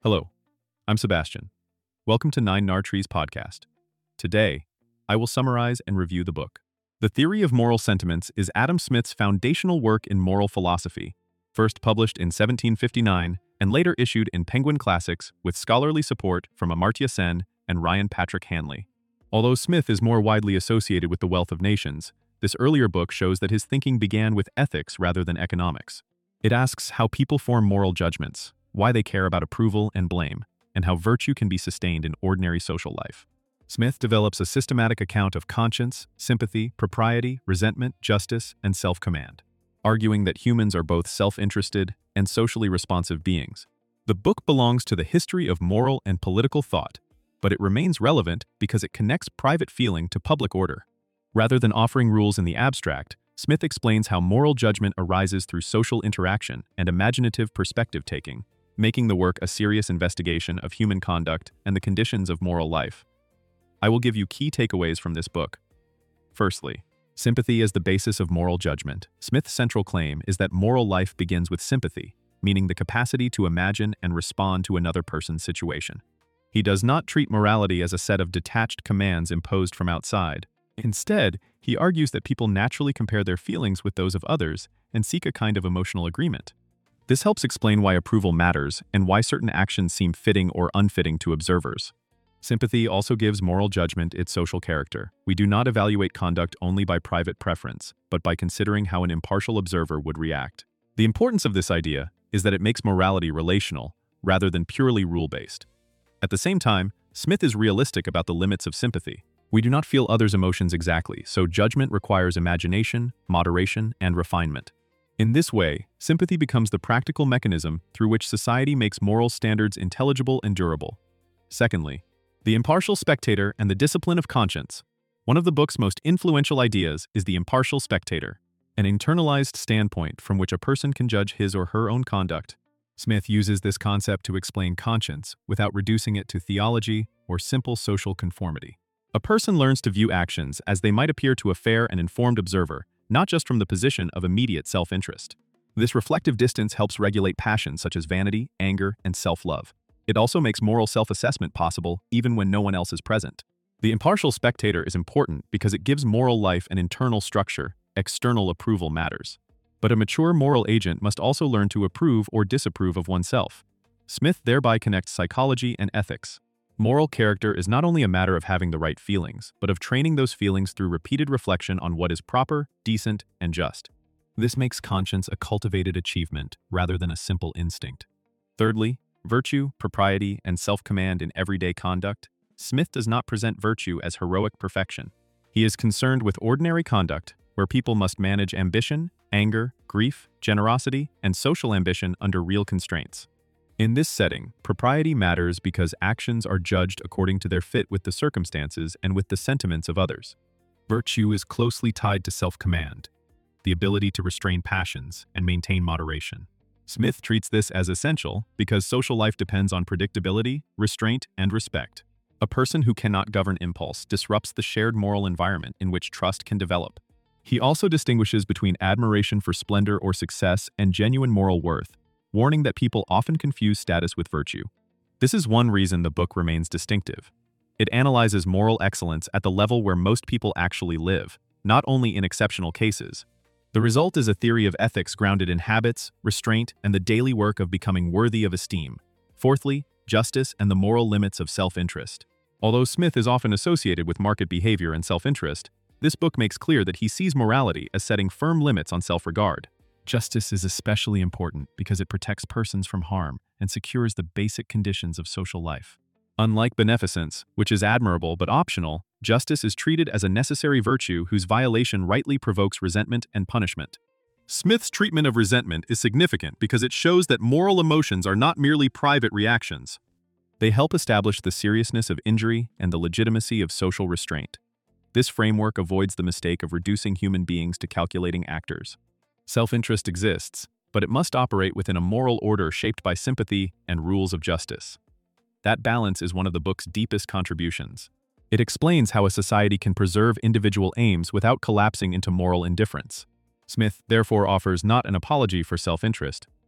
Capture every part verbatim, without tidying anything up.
Hello, I'm Sebastian. Welcome to Nine Nar Trees podcast. Today, I will summarize and review the book. The Theory of Moral Sentiments is Adam Smith's foundational work in moral philosophy, first published in seventeen fifty-nine and later issued in Penguin Classics with scholarly support from Amartya Sen and Ryan Patrick Hanley. Although Smith is more widely associated with The Wealth of Nations, this earlier book shows that his thinking began with ethics rather than economics. It asks how people form moral judgments, why they care about approval and blame, and how virtue can be sustained in ordinary social life. Smith develops a systematic account of conscience, sympathy, propriety, resentment, justice, and self-command, arguing that humans are both self-interested and socially responsive beings. The book belongs to the history of moral and political thought, but it remains relevant because it connects private feeling to public order. Rather than offering rules in the abstract, Smith explains how moral judgment arises through social interaction and imaginative perspective-taking, making the work a serious investigation of human conduct and the conditions of moral life. I will give you key takeaways from this book. Firstly, sympathy as the basis of moral judgment. Smith's central claim is that moral life begins with sympathy, meaning the capacity to imagine and respond to another person's situation. He does not treat morality as a set of detached commands imposed from outside. Instead, he argues that people naturally compare their feelings with those of others and seek a kind of emotional agreement. This helps explain why approval matters and why certain actions seem fitting or unfitting to observers. Sympathy also gives moral judgment its social character. We do not evaluate conduct only by private preference, but by considering how an impartial observer would react. The importance of this idea is that it makes morality relational, rather than purely rule-based. At the same time, Smith is realistic about the limits of sympathy. We do not feel others' emotions exactly, so judgment requires imagination, moderation, and refinement. In this way, sympathy becomes the practical mechanism through which society makes moral standards intelligible and durable. Secondly, the impartial spectator and the discipline of conscience. One of the book's most influential ideas is the impartial spectator, an internalized standpoint from which a person can judge his or her own conduct. Smith uses this concept to explain conscience without reducing it to theology or simple social conformity. A person learns to view actions as they might appear to a fair and informed observer, not just from the position of immediate self-interest. This reflective distance helps regulate passions such as vanity, anger, and self-love. It also makes moral self-assessment possible even when no one else is present. The impartial spectator is important because it gives moral life an internal structure. External approval matters. But a mature moral agent must also learn to approve or disapprove of oneself. Smith thereby connects psychology and ethics. Moral character is not only a matter of having the right feelings, but of training those feelings through repeated reflection on what is proper, decent, and just. This makes conscience a cultivated achievement rather than a simple instinct. Thirdly, virtue, propriety, and self-command in everyday conduct. Smith does not present virtue as heroic perfection. He is concerned with ordinary conduct, where people must manage ambition, anger, grief, generosity, and social ambition under real constraints. In this setting, propriety matters because actions are judged according to their fit with the circumstances and with the sentiments of others. Virtue is closely tied to self-command, the ability to restrain passions and maintain moderation. Smith treats this as essential because social life depends on predictability, restraint, and respect. A person who cannot govern impulse disrupts the shared moral environment in which trust can develop. He also distinguishes between admiration for splendor or success and genuine moral worth, warning that people often confuse status with virtue. This is one reason the book remains distinctive. It analyzes moral excellence at the level where most people actually live, not only in exceptional cases. The result is a theory of ethics grounded in habits, restraint, and the daily work of becoming worthy of esteem. Fourthly, justice and the moral limits of self-interest. Although Smith is often associated with market behavior and self-interest, this book makes clear that he sees morality as setting firm limits on self-regard. Justice is especially important because it protects persons from harm and secures the basic conditions of social life. Unlike beneficence, which is admirable but optional, justice is treated as a necessary virtue whose violation rightly provokes resentment and punishment. Smith's treatment of resentment is significant because it shows that moral emotions are not merely private reactions. They help establish the seriousness of injury and the legitimacy of social restraint. This framework avoids the mistake of reducing human beings to calculating actors. Self-interest exists, but it must operate within a moral order shaped by sympathy and rules of justice. That balance is one of the book's deepest contributions. It explains how a society can preserve individual aims without collapsing into moral indifference. Smith therefore offers not an apology for self-interest,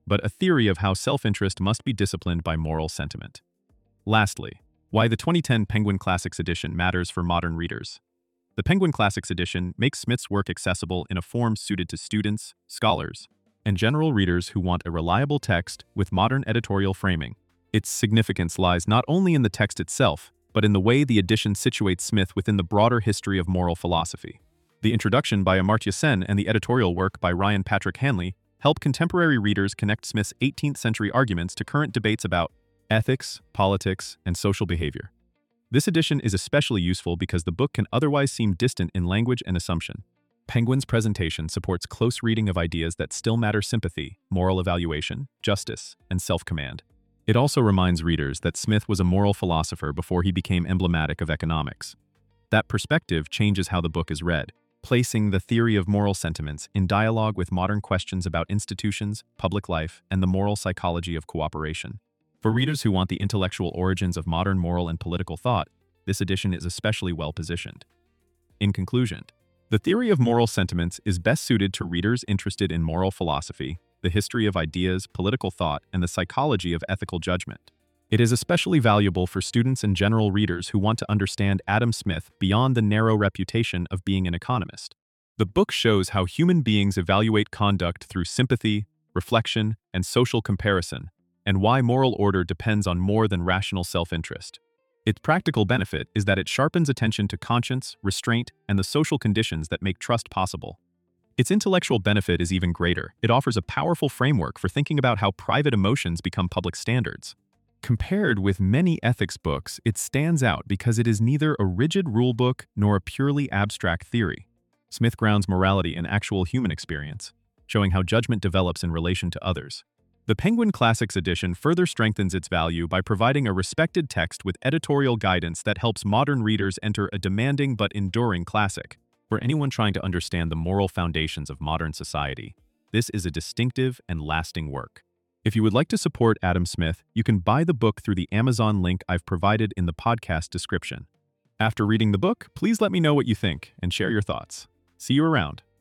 but a theory of how self-interest must be disciplined by moral sentiment. Lastly, why the twenty ten Penguin Classics edition matters for modern readers. The Penguin Classics edition makes Smith's work accessible in a form suited to students, scholars, and general readers who want a reliable text with modern editorial framing. Its significance lies not only in the text itself, but in the way the edition situates Smith within the broader history of moral philosophy. The introduction by Amartya Sen and the editorial work by Ryan Patrick Hanley help contemporary readers connect Smith's eighteenth century arguments to current debates about ethics, politics, and social behavior. This edition is especially useful because the book can otherwise seem distant in language and assumption. Penguin's presentation supports close reading of ideas that still matter: sympathy, moral evaluation, justice, and self-command. It also reminds readers that Smith was a moral philosopher before he became emblematic of economics. That perspective changes how the book is read, placing the theory of moral sentiments in dialogue with modern questions about institutions, public life, and the moral psychology of cooperation. For readers who want the intellectual origins of modern moral and political thought, this edition is especially well-positioned. In conclusion, the theory of moral sentiments is best suited to readers interested in moral philosophy, the history of ideas, political thought, and the psychology of ethical judgment. It is especially valuable for students and general readers who want to understand Adam Smith beyond the narrow reputation of being an economist. The book shows how human beings evaluate conduct through sympathy, reflection, and social comparison, and why moral order depends on more than rational self-interest. Its practical benefit is that it sharpens attention to conscience, restraint, and the social conditions that make trust possible. Its intellectual benefit is even greater. It offers a powerful framework for thinking about how private emotions become public standards. Compared with many ethics books, it stands out because it is neither a rigid rulebook nor a purely abstract theory. Smith grounds morality in actual human experience, showing how judgment develops in relation to others. The Penguin Classics edition further strengthens its value by providing a respected text with editorial guidance that helps modern readers enter a demanding but enduring classic. For anyone trying to understand the moral foundations of modern society, this is a distinctive and lasting work. If you would like to support Adam Smith, you can buy the book through the Amazon link I've provided in the podcast description. After reading the book, please let me know what you think and share your thoughts. See you around.